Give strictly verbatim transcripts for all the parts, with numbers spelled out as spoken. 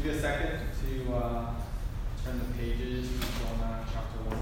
take a second to uh, turn the pages to Jonah chapter one.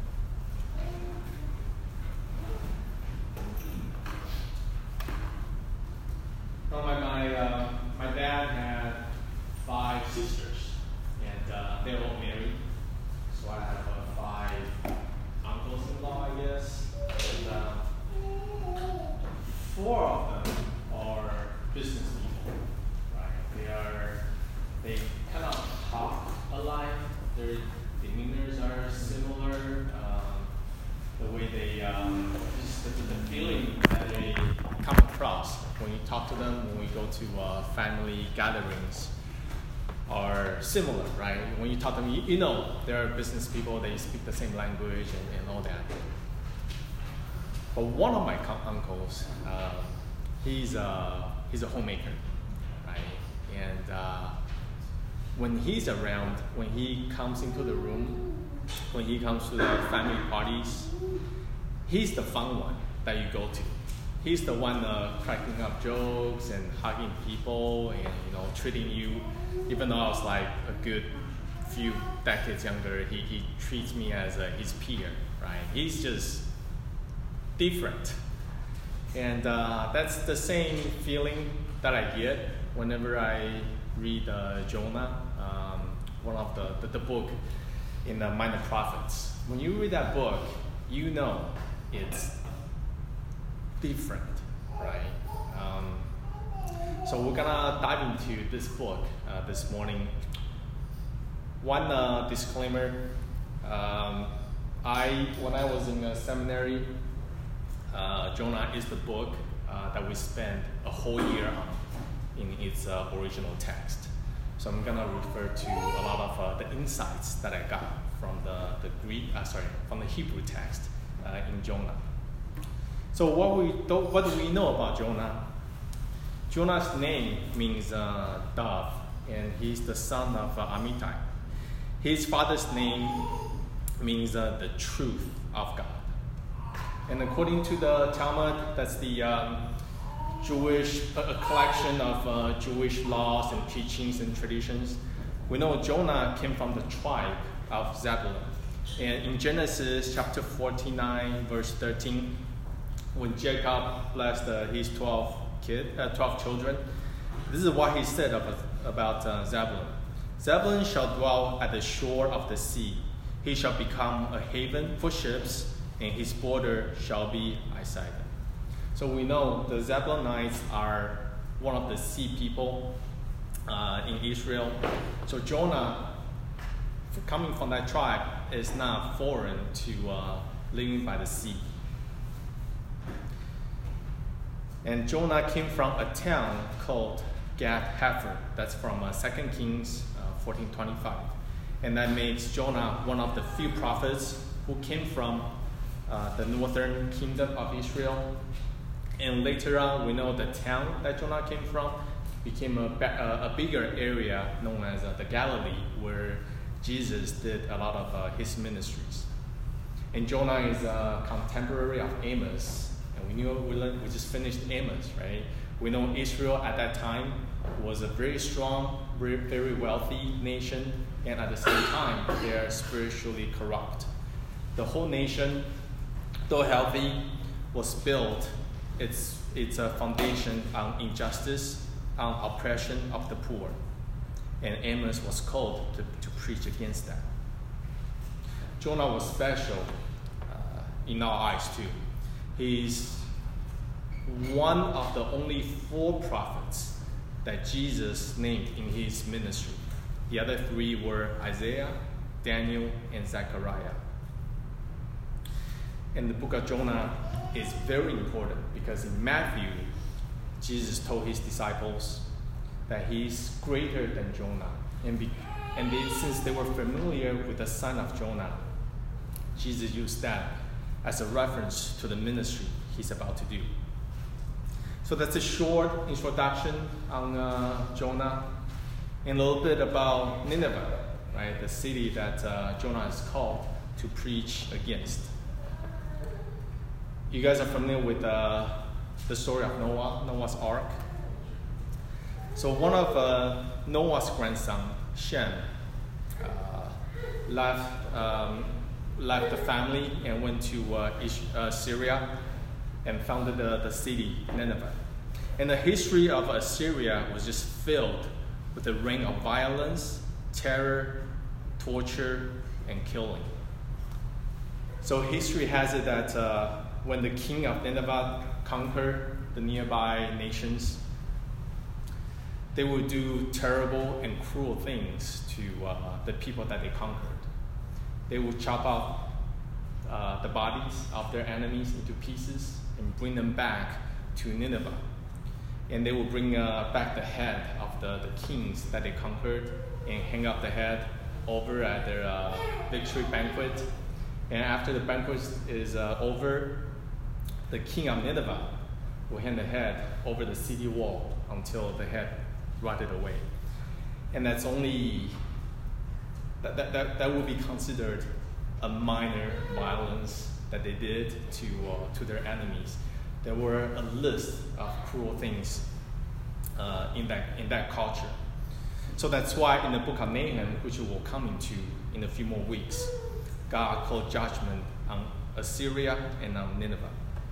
Oh, my my uh, my dad had five sisters, and uh, they're all married. So I have uh, five uncles-in-law, I guess. And uh, four of them are business people, right? They are they kind of talk alike. Their demeanors are similar. Um, the way they um, just the, the feeling that they come across when you talk to them, when we go to uh, family gatherings, are similar, right? When you talk to them, you, you know they're business people, they speak the same language and, and all that. But one of my co- uncles, uh, he's, uh, he's a homemaker, right? And uh, when he's around, when he comes into the room, when he comes to the family parties, he's the fun one that you go to. He's the one uh, cracking up jokes and hugging people and, you know, treating you. Even though I was like a good few decades younger, he, he treats me as a, his peer, right? He's just different. And uh, that's the same feeling that I get whenever I read uh, Jonah, um, one of the, the, the book in the Minor Prophets. When you read that book, you know it's different, right? Um, so we're gonna dive into this book uh, this morning. One uh, disclaimer: um, I, when I was in a seminary, uh, Jonah is the book uh, that we spent a whole year on in its uh, original text. So I'm gonna refer to a lot of uh, the insights that I got from the the Greek, uh, sorry, from the Hebrew text uh, in Jonah. So what we do, what do we know about Jonah? Jonah's name means uh, dove, and he's the son of uh, Amittai. His father's name means uh, the truth of God. And according to the Talmud, that's the um, Jewish, a, a collection of uh, Jewish laws and teachings and traditions. We know Jonah came from the tribe of Zebulun. And in Genesis chapter forty-nine, verse thirteen, when Jacob blessed uh, his twelve kid, uh, twelve children, this is what he said about, about uh, Zebulun. Zebulun shall dwell at the shore of the sea. He shall become a haven for ships, and his border shall be Isaiah. So we know the Zebulunites are one of the sea people uh, in Israel. So Jonah, coming from that tribe, is not foreign to uh, living by the sea. And Jonah came from a town called Gath-Hepher. That's from uh, Second Kings uh, fourteen twenty-five. And that makes Jonah one of the few prophets who came from uh, the northern kingdom of Israel. And later on, we know the town that Jonah came from became a, a, a bigger area known as uh, the Galilee, where Jesus did a lot of uh, his ministries. And Jonah is a contemporary of Amos. And we knew we, learned, we just finished Amos, right? We know Israel at that time was a very strong, very, very wealthy nation, and at the same time, they are spiritually corrupt. The whole nation, though healthy, was built its its a foundation on injustice, on oppression of the poor. And Amos was called to, to preach against that. Jonah was special uh, in our eyes too. He's one of the only four prophets that Jesus named in his ministry. The other three were Isaiah, Daniel, and Zechariah. And the book of Jonah is very important because in Matthew, Jesus told his disciples that he's greater than Jonah. And, be, and they, since they were familiar with the son of Jonah, Jesus used that as a reference to the ministry he's about to do. So that's a short introduction on uh, Jonah, and a little bit about Nineveh, right? The city that uh, Jonah is called to preach against. You guys are familiar with uh, the story of Noah, Noah's Ark. So one of uh, Noah's grandson, Shem uh, left um, left the family and went to uh, Ish- uh, Syria and founded the, the city Nineveh. And the history of Assyria was just filled with a reign of violence, terror, torture, and killing. So history has it that uh, when the king of Nineveh conquered the nearby nations, they would do terrible and cruel things to uh, the people that they conquered. They would chop up uh, the bodies of their enemies into pieces and bring them back to Nineveh. And they would bring uh, back the head of the, the kings that they conquered and hang up the head over at their uh, victory banquet. And after the banquet is uh, over, the king of Nineveh will hand the head over the city wall until the head rotted away. And that's only, that, that, that, that would be considered a minor violence that they did to, uh, to their enemies. There were a list of cruel things uh, in, that, in that culture. So that's why in the book of Nahum, which we will come into in a few more weeks, God called judgment on Assyria and on Nineveh.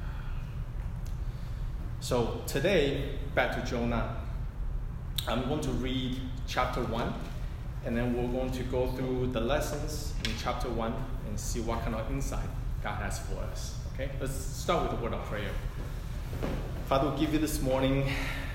So today, back to Jonah, I'm going to read chapter one, and then we're going to go through the lessons in chapter one and see what kind of insight God has for us. Okay, let's start with a word of prayer. Father, we give you this morning,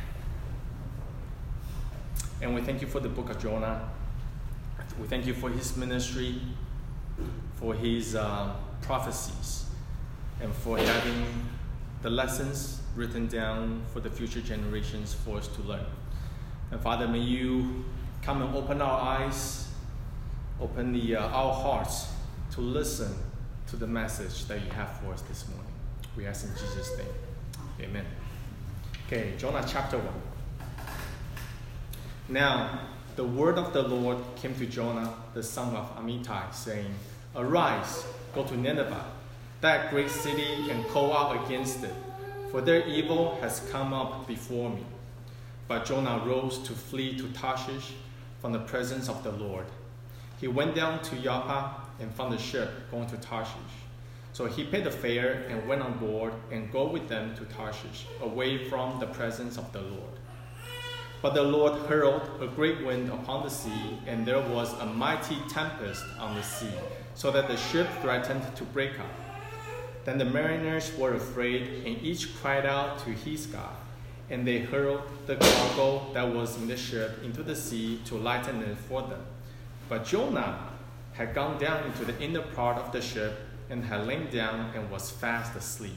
and we thank you for the book of Jonah. We thank you for his ministry, for his uh, prophecies, and for having the lessons written down for the future generations for us to learn. And Father, may you come and open our eyes, open the, uh, our hearts to listen to the message that you have for us this morning. We ask in Jesus' name. Amen. Okay, Jonah chapter one. Now, the word of the Lord came to Jonah, the son of Amittai, saying, Arise, go to Nineveh, that great city, and call out against it, for their evil has come up before me. But Jonah rose to flee to Tarshish from the presence of the Lord. He went down to Joppa and found a ship going to Tarshish. So he paid the fare and went on board and go with them to Tarshish, away from the presence of the Lord. But the Lord hurled a great wind upon the sea, and there was a mighty tempest on the sea, so that the ship threatened to break up. Then the mariners were afraid, and each cried out to his God. And they hurled the cargo that was in the ship into the sea to lighten it for them. But Jonah had gone down into the inner part of the ship and had lain down and was fast asleep.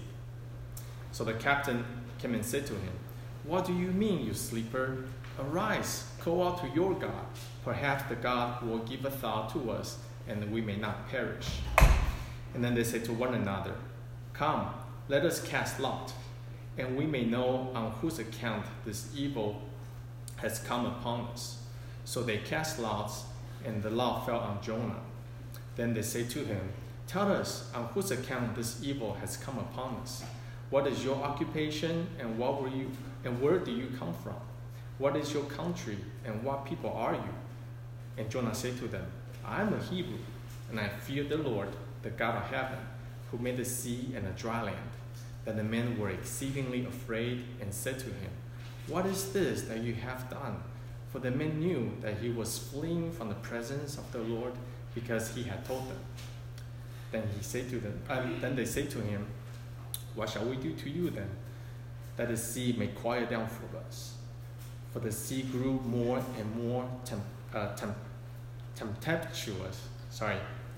So the captain came and said to him, What do you mean, you sleeper? Arise, call out to your God. Perhaps the God will give a thought to us, and we may not perish. And then they said to one another, Come, let us cast lot, and we may know on whose account this evil has come upon us. So they cast lots, and the lot fell on Jonah. Then they said to him, Tell us on whose account this evil has come upon us. What is your occupation, and what were you, and where do you come from? What is your country, and what people are you? And Jonah said to them, I am a Hebrew, and I fear the Lord, the God of heaven, who made the sea and the dry land. Then the men were exceedingly afraid and said to him, What is this that you have done? For the men knew that he was fleeing from the presence of the Lord, because he had told them. Then he said to them, um, then they said to him, What shall we do to you then, that the sea may quiet down for us? For the sea grew more and more temp, uh, temp, tempestuous. Sorry,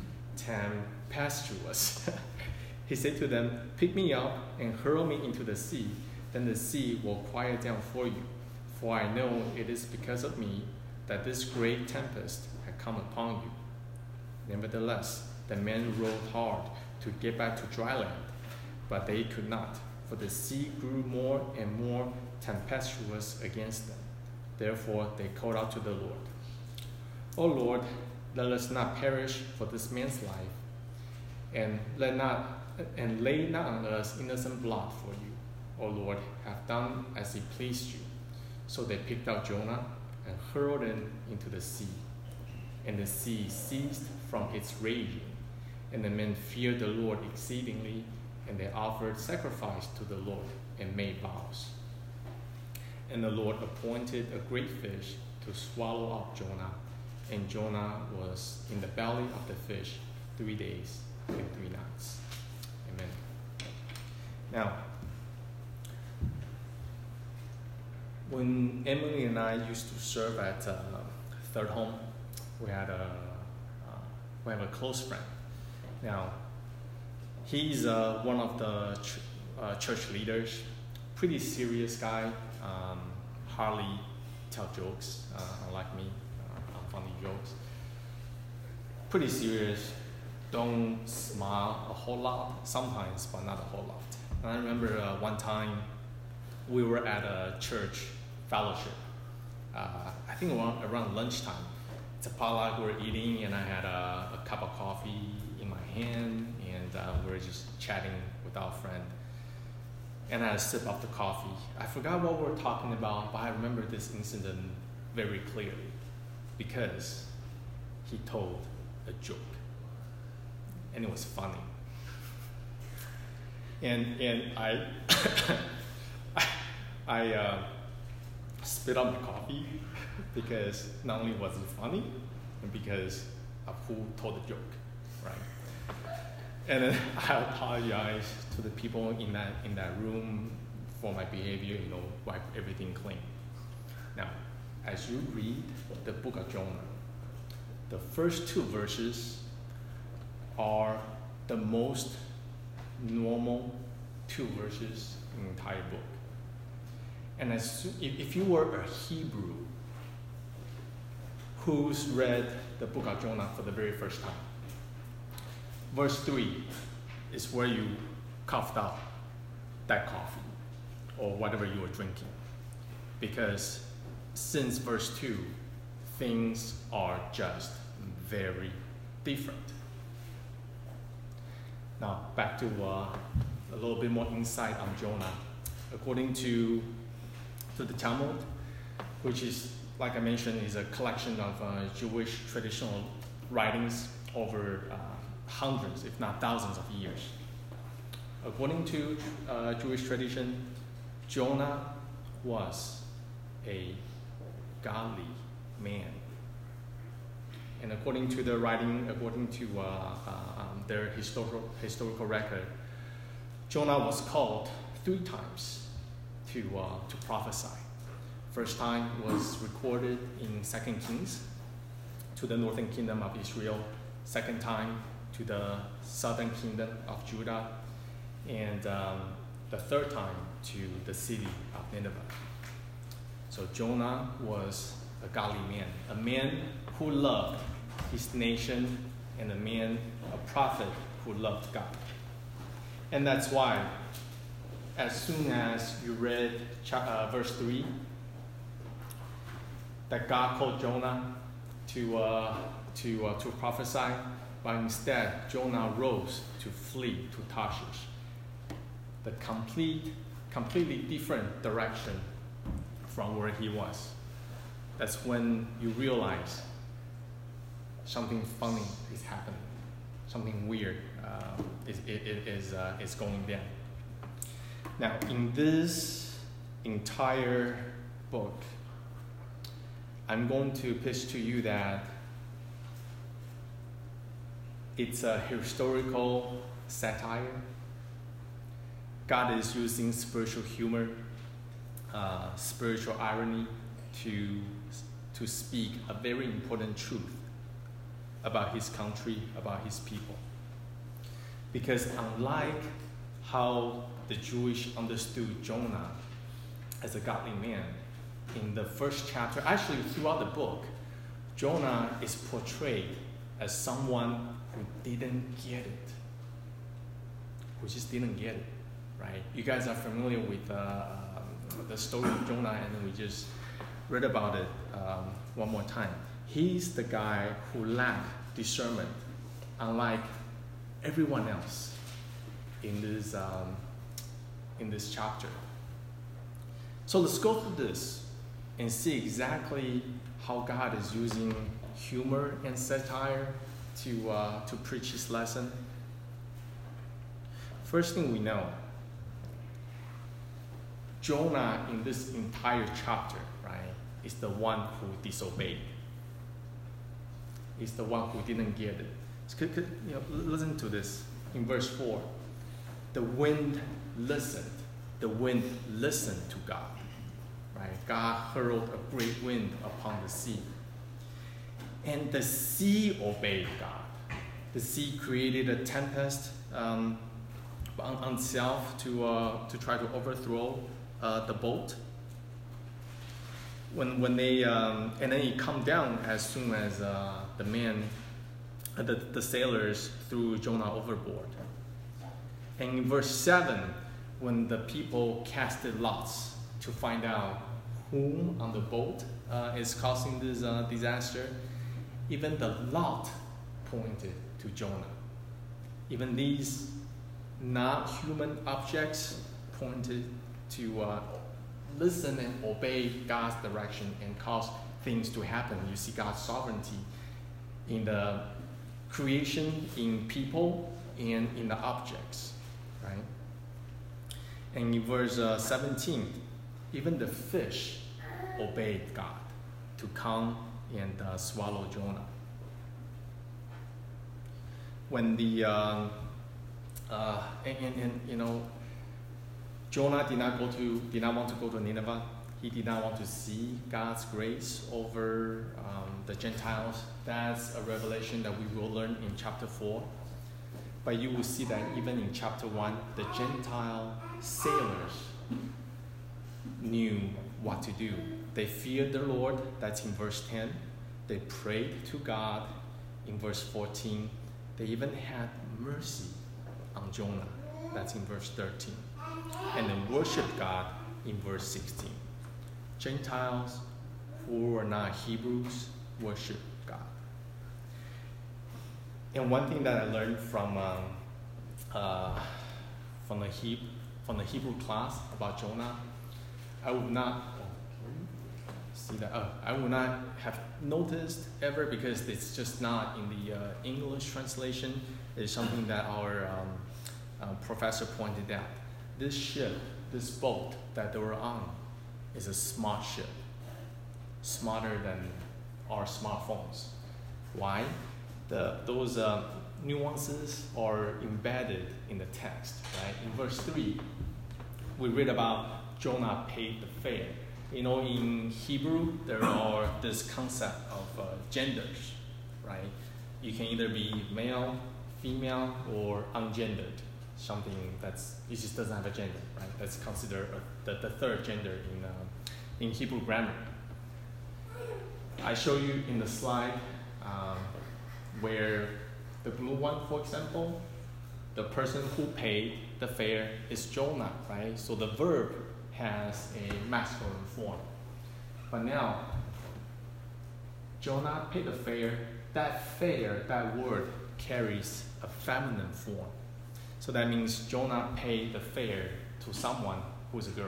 tempestuous. He said to them, Pick me up and hurl me into the sea, then the sea will quiet down for you. For I know it is because of me that this great tempest had come upon you. Nevertheless, the men rowed hard to get back to dry land, but they could not, for the sea grew more and more tempestuous against them. Therefore they called out to the Lord, O Lord, let us not perish for this man's life, and let not and lay not on us innocent blood for you. O Lord, have done as it pleased you. So they picked out Jonah and hurled him into the sea, and the sea ceased from its raging. And the men feared the Lord exceedingly, and they offered sacrifice to the Lord and made vows. And the Lord appointed a great fish to swallow up Jonah, and Jonah was in the belly of the fish three days and three nights. Amen. Now, when Emily and I used to serve at uh, Third Home, we had a uh, we have a close friend. Now, he's uh, one of the ch- uh, church leaders, pretty serious guy, um, hardly tell jokes, uh, unlike me, uh, funny jokes. Pretty serious, don't smile a whole lot, sometimes, but not a whole lot. And I remember uh, one time we were at a church fellowship. Uh, I think around, around lunchtime. It's a potluck, we were eating, and I had a, a cup of coffee in my hand, and uh, we were just chatting with our friend. And I had a sip of the coffee. I forgot what we were talking about, but I remember this incident very clearly because he told a joke, and it was funny. And and I I, I uh, spit on the coffee because not only was it funny, but because of who told the joke, right? And then I apologize to the people in that in that room for my behavior, you know, wipe everything clean. Now, as you read the book of Jonah, the first two verses are the most normal two verses in the entire book. And as, if, if you were a Hebrew who's read the book of Jonah for the very first time, verse three is where you coughed out that coffee or whatever you were drinking. Because since verse two, things are just very different. Now, back to uh, a little bit more insight on Jonah. According to, to the Talmud, which is, like I mentioned, is a collection of uh, Jewish traditional writings over uh, hundreds, if not thousands of years. According to uh, Jewish tradition, Jonah was a godly man. And according to the writing, according to uh, uh, um, their historical, historical record, Jonah was called three times to, uh, to prophesy. First time was recorded in Second Kings to the northern kingdom of Israel. Second time to the southern kingdom of Judah. And um, the third time to the city of Nineveh. So Jonah was a godly man, a man who loved his nation, and a man, a prophet who loved God. And that's why, as soon as you read uh, verse three, that God called Jonah to uh, to uh, to prophesy, but instead Jonah rose to flee to Tarshish, the complete, completely different direction from where he was. That's when you realize something funny is happening, something weird uh, is is is, uh, is going down. Now, in this entire book, I'm going to pitch to you that it's a historical satire. God is using spiritual humor, uh, spiritual irony to, to speak a very important truth about his country, about his people. Because unlike how the Jewish understood Jonah as a godly man, in the first chapter, actually throughout the book, Jonah is portrayed as someone who didn't get it, who just didn't get it, right? You guys are familiar with uh, the story of Jonah, and we just read about it um, one more time. He's the guy who lacked discernment, unlike everyone else in this um, in this chapter. So let's go through this and see exactly how God is using humor and satire to, uh, to preach his lesson? First thing we know, Jonah in this entire chapter, right, is the one who disobeyed. He's the one who didn't get it. So could, could, you know, listen to this in verse four. The wind listened. The wind listened to God. Right? God hurled a great wind upon the sea. And the sea obeyed God. The sea created a tempest um, on, on itself to, uh, to try to overthrow uh, the boat. When, when they, um, and then it come down as soon as uh, the men, uh, the, the sailors threw Jonah overboard. And in verse seven, when the people casted lots to find out whom on the boat uh, is causing this uh, disaster, even the lot pointed to Jonah. Even these not human objects pointed to uh, listen and obey God's direction and cause things to happen. You see God's sovereignty in the creation, in people, and in the objects, right? And in verse uh, seventeen, even the fish obeyed God to come and uh, swallow Jonah. When the, uh, uh, and, and, and you know, Jonah did not go to, did not want to go to Nineveh. He did not want to see God's grace over um, the Gentiles. That's a revelation that we will learn in chapter four. But you will see that even in chapter one, the Gentile sailors knew what to do. They feared the Lord. That's in verse ten. They prayed to God in verse fourteen. They even had mercy on Jonah. That's in verse thirteen. And then worship God in verse sixteen. Gentiles who were not Hebrews worship God. And one thing that I learned from um, uh, from the He from the Hebrew class about Jonah, I would not see that. Uh, I would not have noticed ever because it's just not in the uh, English translation. It's something that our um, uh, professor pointed out. This ship, this boat that they were on, is a smart ship, smarter than our smartphones. Why? The, those uh, nuances are embedded in the text, right? In verse three, we read about Jonah paid the fare. You know, in Hebrew, there are this concept of uh, genders, right? You can either be male, female, or ungendered. Something that's, it just doesn't have a gender, right? That's considered a, the, the third gender in, uh, in Hebrew grammar. I show you in the slide um, where the blue one, for example, the person who paid the fare is Jonah, right? So the verb has a masculine form. But now, Jonah paid the fare. That fare, that word, carries a feminine form. So that means Jonah paid the fare to someone who's a girl.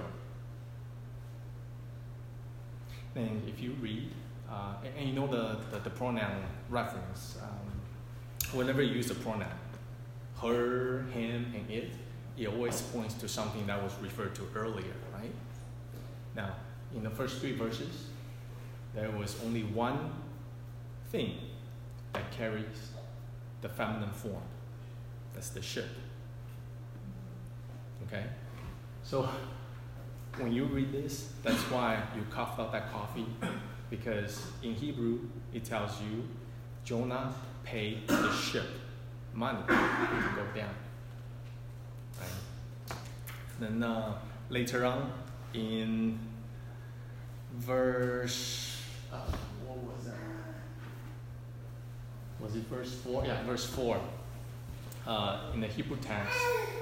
Then if you read, uh, and, and you know the, the, the pronoun reference, um, whenever you use a pronoun, her, him, and it, it always points to something that was referred to earlier, right? Now, in the first three verses, there was only one thing that carries the feminine form. That's the ship. Okay? So, when you read this, that's why you coughed out that coffee, because in Hebrew, it tells you Jonah paid the ship money to go down. Right? Then uh, later on, in verse, uh, what was that? Was it verse four? Yeah, verse four. Uh, in the Hebrew text,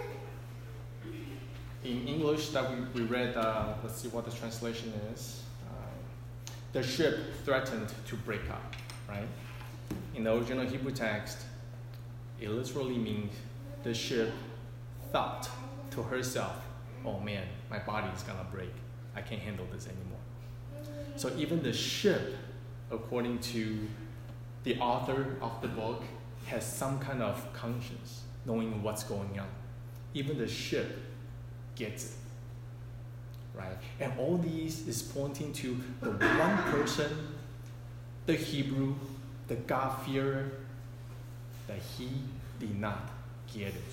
in English that we, we read, uh, let's see what the translation is. Uh, the ship threatened to break up, right? In the original Hebrew text, it literally means the ship thought to herself, oh man, my body is gonna break. I can't handle this anymore. So even the ship, according to the author of the book has some kind of conscience, knowing what's going on. Even the ship gets it, right? And all these is pointing to the one person, the Hebrew, the God-fearer, that he did not get it.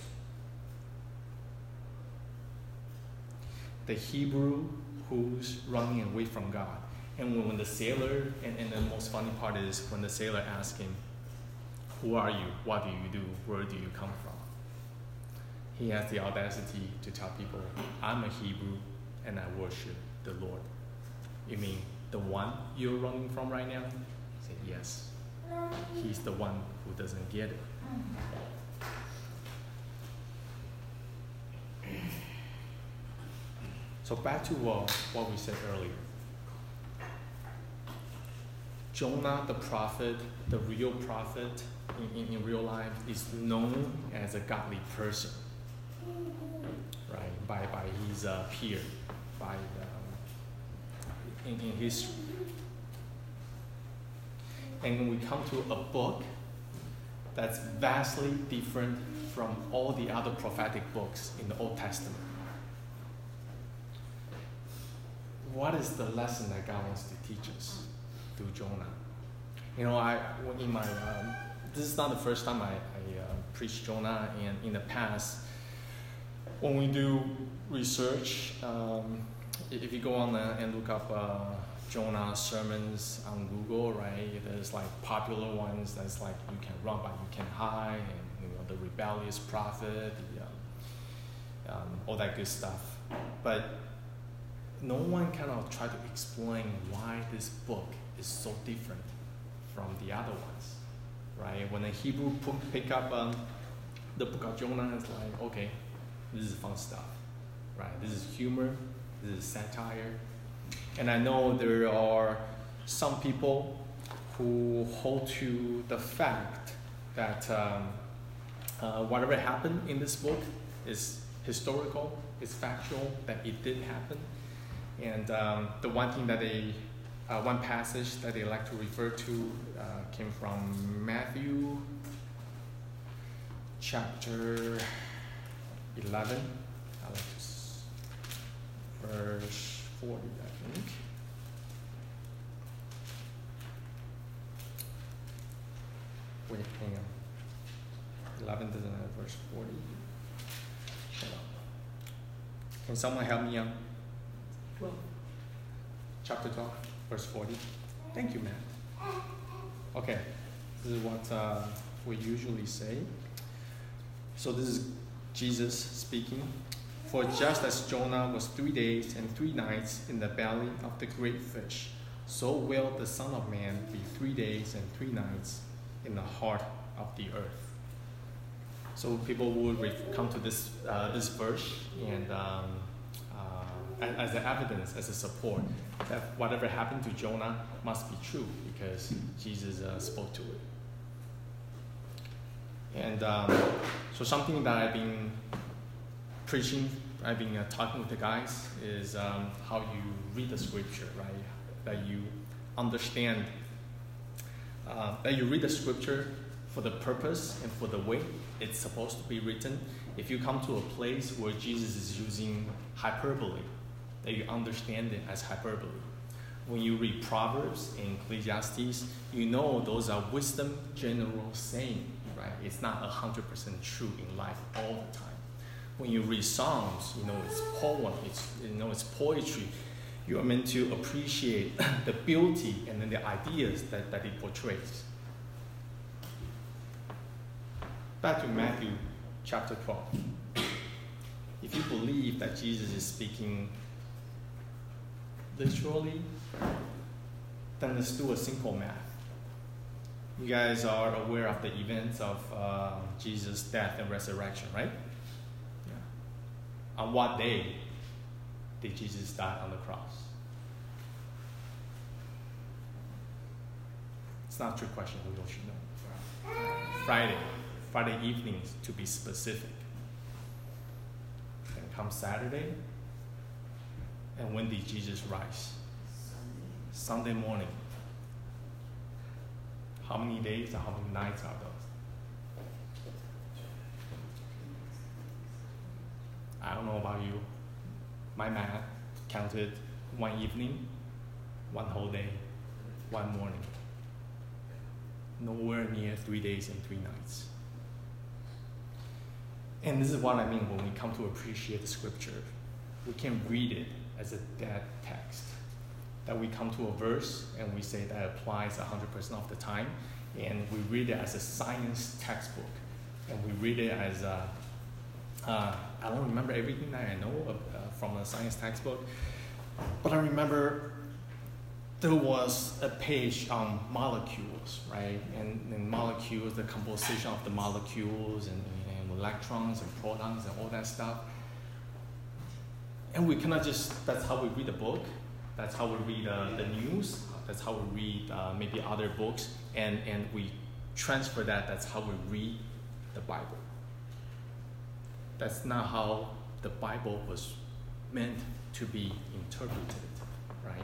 The Hebrew who's running away from God. And when, when the sailor, and, and the most funny part is when the sailor asks him, who are you? What do you do? Where do you come from? He has the audacity to tell people, I'm a Hebrew and I worship the Lord. You mean the one you're running from right now? He said, yes. He's the one who doesn't get it. So back to uh, what we said earlier. Jonah the prophet, the real prophet in, in, in real life, is known as a godly person, right? By by his uh, peer, by um, in, in history. And when we come to a book that's vastly different from all the other prophetic books in the Old Testament, what is the lesson that God wants to teach us through Jonah? You know, I in my um, this is not the first time I, I uh, preach Jonah, and in the past, when we do research, um, if you go on uh, and look up uh, Jonah sermons on Google, right? There's like popular ones that's like you can run but you can hide, and you know the rebellious prophet, the, um, um, all that good stuff. But no one kind of tried to explain why this book is so different from the other ones, right? When a Hebrew pick up um, the book of Jonah, it's like, okay, this is fun stuff, right? This is humor, this is satire. And I know there are some people who hold to the fact that um, uh, whatever happened in this book is historical, is factual, that it did happen. And um, the one thing that they, uh, one passage that they like to refer to uh, came from Matthew chapter eleven, I like to s- verse forty, I think. Wait, hang on. eleven doesn't have verse forty. Hold on. Can someone help me out? twelve. Chapter twelve, verse forty. Thank you, Matt. Okay, this is what uh, we usually say. So this is Jesus speaking. For just as Jonah was three days and three nights in the belly of the great fish, so will the Son of Man be three days and three nights in the heart of the earth. So people would re- come to this uh, this verse and um, uh, as an evidence, as a support that whatever happened to Jonah must be true because Jesus uh, spoke to it. And um, so something that I've been preaching, I've been uh, talking with the guys is um, how you read the scripture, right? That you understand, uh, that you read the scripture for the purpose and for the way it's supposed to be written. If you come to a place where Jesus is using hyperbole, that you understand it as hyperbole. When you read Proverbs and Ecclesiastes, you know those are wisdom general saying, right? It's not one hundred percent true in life all the time. When you read Psalms, you know it's poem, it's, you know it's poetry. You are meant to appreciate the beauty and then the ideas that, that it portrays. Back to Matthew chapter twelve. If you believe that Jesus is speaking literally, then let's do a simple math. You guys are aware of the events of uh, Jesus' death and resurrection, right? Yeah. On what day did Jesus die on the cross? It's not a trick question, we all should know. Friday. Friday evenings, to be specific. Then comes Saturday. And when did Jesus rise? Sunday. Sunday morning. How many days or how many nights are those? I don't know about you. My math counted one evening, one whole day, one morning. Nowhere near three days and three nights. And this is what I mean when we come to appreciate the scripture. We can read it as a dead text. That we come to a verse and we say that applies one hundred percent of the time. And we read it as a science textbook. And we read it as a, uh, I don't remember everything that I know of, uh, from a science textbook. But I remember there was a page on molecules, right? And, and molecules, the composition of the molecules and, and electrons and protons and all that stuff. And we cannot just, that's how we read a book. That's how we read uh, the news. That's how we read uh, maybe other books. And, and we transfer that. That's how we read the Bible. That's not how the Bible was meant to be interpreted, right?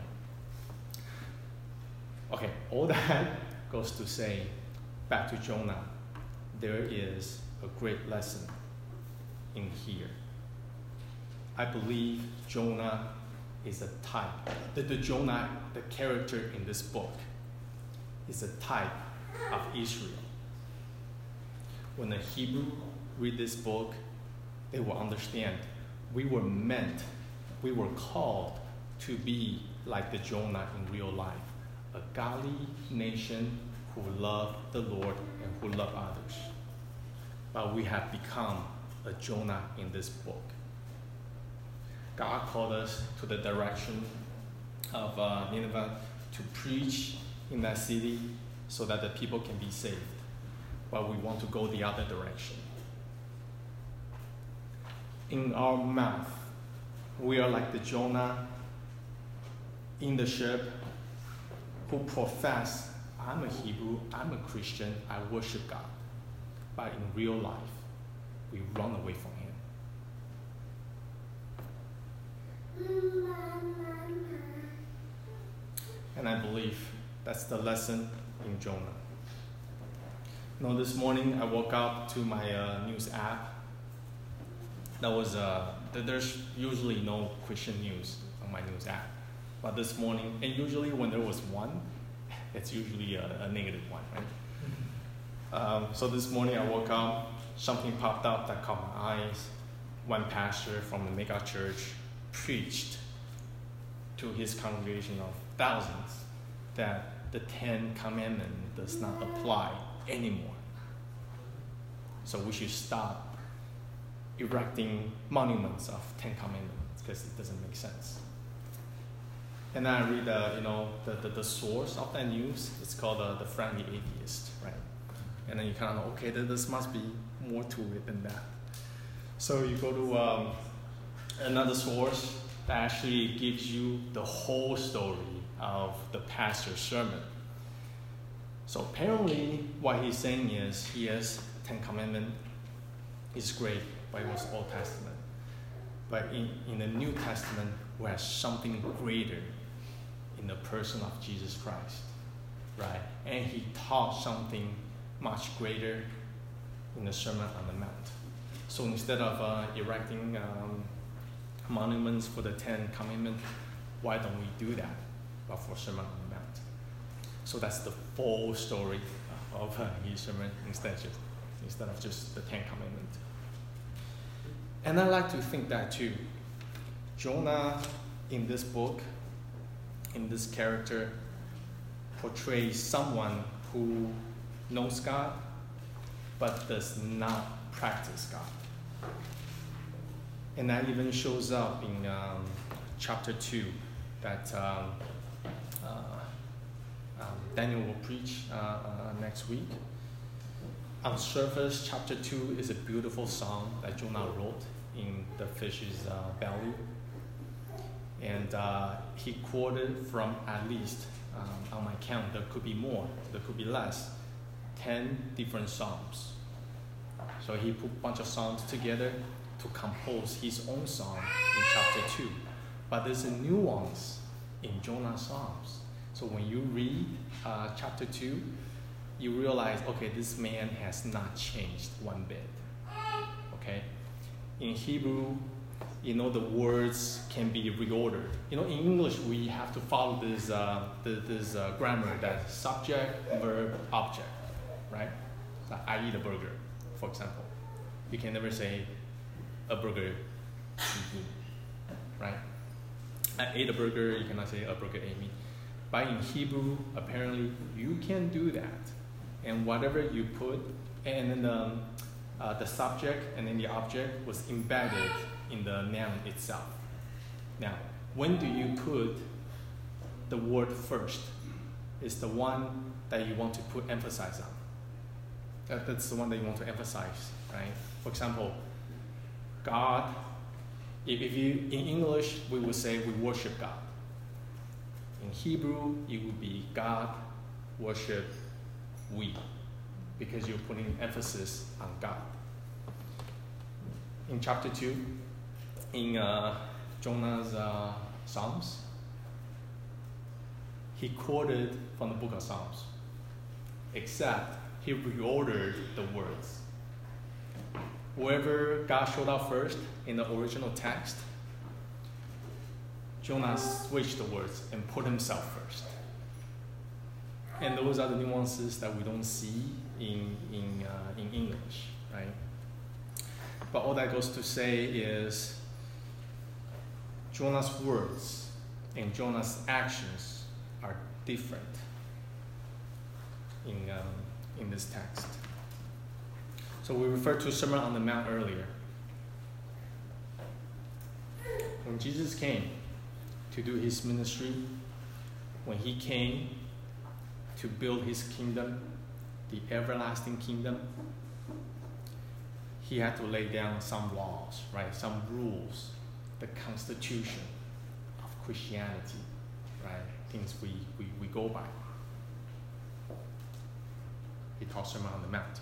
Okay, all that goes to say, back to Jonah, there is a great lesson in here. I believe Jonah is a type. The, the Jonah, the character in this book, is a type of Israel. When the Hebrew read this book, they will understand we were meant, we were called to be like the Jonah in real life, a godly nation who love the Lord and who love others. But we have become a Jonah in this book. God called us to the direction of uh, Nineveh to preach in that city so that the people can be saved. But we want to go the other direction. In our mouth, we are like the Jonah in the ship who profess, I'm a Hebrew, I'm a Christian, I worship God. But in real life, we run away from Him. And I believe that's the lesson in Jonah. You know, this morning I woke up to my uh, news app. That was, uh, there's usually no Christian news on my news app. But this morning, and usually when there was one, it's usually a, a negative one, right? Um, so this morning I woke up, something popped up that caught my eyes. One pastor from the mega church preached to his congregation of thousands that the Ten Commandments does not apply anymore. So we should stop erecting monuments of Ten Commandments because it doesn't make sense. And then I read, uh, you know, the, the, the source of that news. It's called uh, The Friendly Atheist, right? And then you kind of, okay, this must be more to it than that. So you go to um, another source that actually gives you the whole story of the pastor's sermon. So apparently what he's saying is, yes, Ten Commandments is great, but it was Old Testament. But in, in the New Testament, we have something greater in the person of Jesus Christ, right? And he taught something much greater in the Sermon on the Mount. So instead of uh, erecting um, monuments for the Ten Commandments, why don't we do that, but for Sermon on the Mount? So that's the full story of uh, his sermon instead of, just, instead of just the Ten Commandments. And I like to think that too. Jonah in this book, in this character, portrays someone who knows God but does not practice God. And that even shows up in um, chapter two that um, uh, um, Daniel will preach uh, uh, next week. On surface, chapter two is a beautiful song that Jonah wrote in the fish's uh, belly. And uh, he quoted from at least, um, on my count, there could be more, there could be less, ten different psalms. So he put a bunch of psalms together to compose his own song in chapter two. But there's a nuance in Jonah's psalms. So when you read uh, chapter two, you realize, okay, this man has not changed one bit. Okay? In Hebrew, you know, the words can be reordered. You know, in English, we have to follow this, uh, this, this uh, grammar that subject, verb, object, right? Like, I eat a burger, for example. You can never say a burger, right? I ate a burger, you cannot say a burger ate me. But in Hebrew, apparently, you can do that. And whatever you put, and then the, uh, the subject and then the object was embedded in the noun itself. Now, when do you put the word first? It's the one that you want to put emphasis on. That, that's the one that you want to emphasize, right? For example, God, if, if you, in English, we would say we worship God. In Hebrew, it would be God, worship, we, because you're putting emphasis on God. In chapter two, in uh, Jonah's uh, Psalms, he quoted from the book of Psalms, except he reordered the words. Wherever God showed up first in the original text, Jonah switched the words and put himself first. And those are the nuances that we don't see in, in, uh, in English, right? But all that goes to say is Jonah's words and Jonah's actions are different in, um, in this text. So we referred to Sermon on the Mount earlier. When Jesus came to do his ministry, when he came to build his kingdom, the everlasting kingdom, he had to lay down some laws, right? Some rules, the constitution of Christianity, right? Things we, we, we go by. He taught Sermon on the Mount.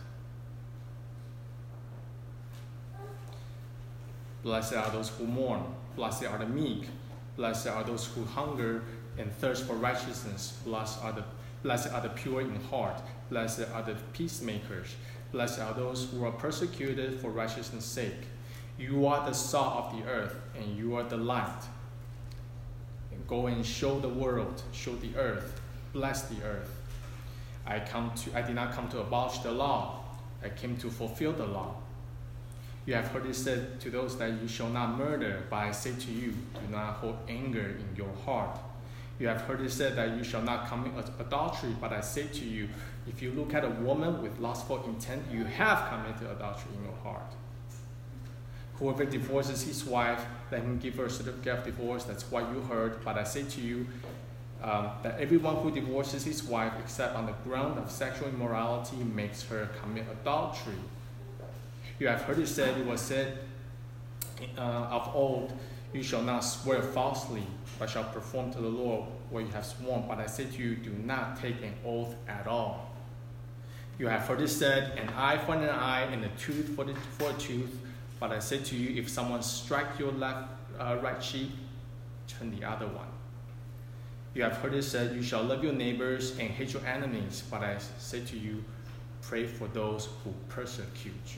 Blessed are those who mourn. Blessed are the meek. Blessed are those who hunger and thirst for righteousness. Blessed are the, blessed are the pure in heart. Blessed are the peacemakers. Blessed are those who are persecuted for righteousness' sake. You are the salt of the earth, and you are the light. And go and show the world, show the earth, bless the earth. I come to, I did not come to abolish the law. I came to fulfill the law. You have heard it said to those that you shall not murder, but I say to you, do not hold anger in your heart. You have heard it said that you shall not commit adultery, but I say to you, if you look at a woman with lustful intent, you have committed adultery in your heart. Whoever divorces his wife, let him give her a certificate of divorce. That's what you heard. But I say to you um, that everyone who divorces his wife, except on the ground of sexual immorality, makes her commit adultery. You have heard it said, it was said uh, of old, you shall not swear falsely, but shall perform to the Lord what you have sworn. But I say to you, do not take an oath at all. You have heard it said, an eye for an eye and a tooth for, the, for a tooth. But I say to you, if someone strikes your left uh, right cheek, turn the other one. You have heard it said, you shall love your neighbors and hate your enemies. But I say to you, pray for those who persecute you.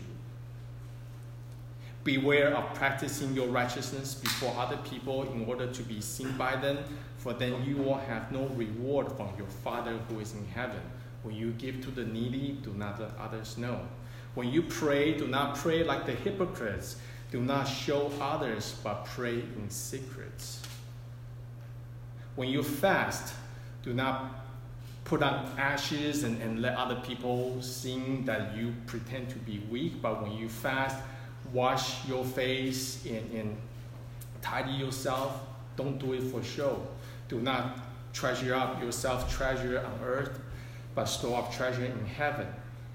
Beware of practicing your righteousness before other people in order to be seen by them, for then you will have no reward from your Father who is in heaven. When you give to the needy, do not let others know. When you pray, do not pray like the hypocrites. Do not show others, but pray in secrets. When you fast, do not put on ashes and, and let other people see that you pretend to be weak. But when you fast, wash your face and, and tidy yourself. Don't do it for show. Do not treasure up yourself treasure on earth, but store up treasure in heaven.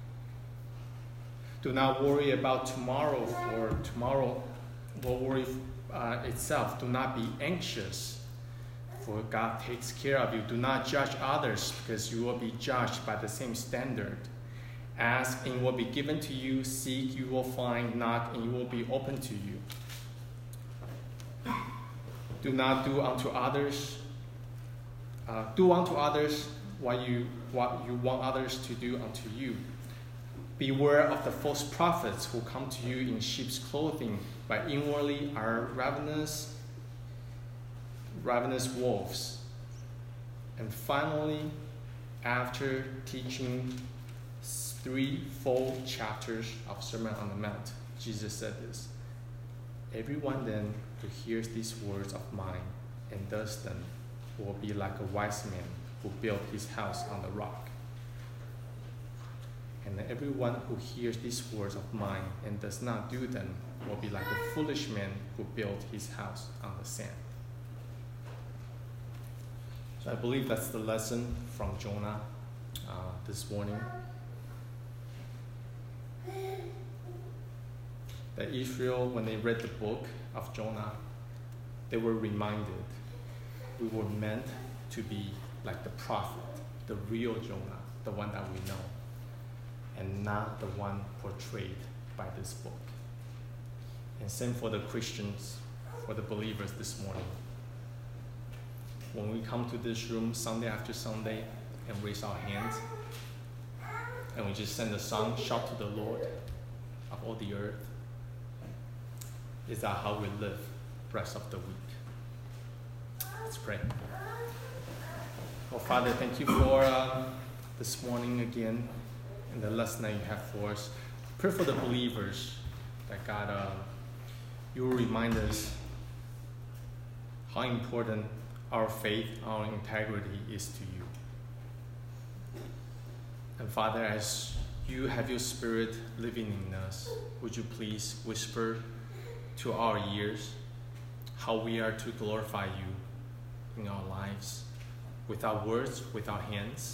Do not worry about tomorrow, for tomorrow will worry uh, itself. Do not be anxious, for God takes care of you. Do not judge others, because you will be judged by the same standard. Ask, and it will be given to you. Seek, you will find. Knock, and it will be open to you. Do not do unto others. Uh, do unto others what you, what you want others to do unto you. Beware of the false prophets who come to you in sheep's clothing, but inwardly are ravenous, ravenous wolves. And finally, after teaching three full chapters of Sermon on the Mount, Jesus said this: "Everyone then who hears these words of mine and does them will be like a wise man who built his house on the rock. And everyone who hears these words of mine and does not do them will be like a foolish man who built his house on the sand." So I believe that's the lesson from Jonah uh, this morning. That Israel, when they read the book of Jonah, they were reminded we were meant to be like the prophet, the real Jonah, the one that we know, and not the one portrayed by this book. And same for the Christians, for the believers this morning. When we come to this room Sunday after Sunday and raise our hands, and we just sing a song, shout to the Lord of all the earth, is that how we live the rest of the week? Let's pray. Oh, Father, thank you for uh, this morning again and the lesson that you have for us. Pray for the believers that God, uh, you will remind us how important our faith, our integrity is to you. And Father, as you have your Spirit living in us, would you please whisper to our ears how we are to glorify you in our lives, with our words, with our hands.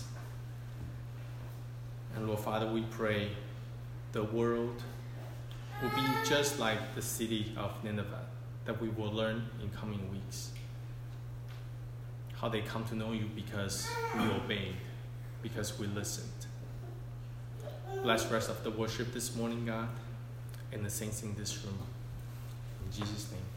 And Lord Father, we pray the world will be just like the city of Nineveh, that we will learn in coming weeks. How they come to know you because we obeyed, because we listened. Bless the rest of the worship this morning, God, and the saints in this room. In Jesus' name.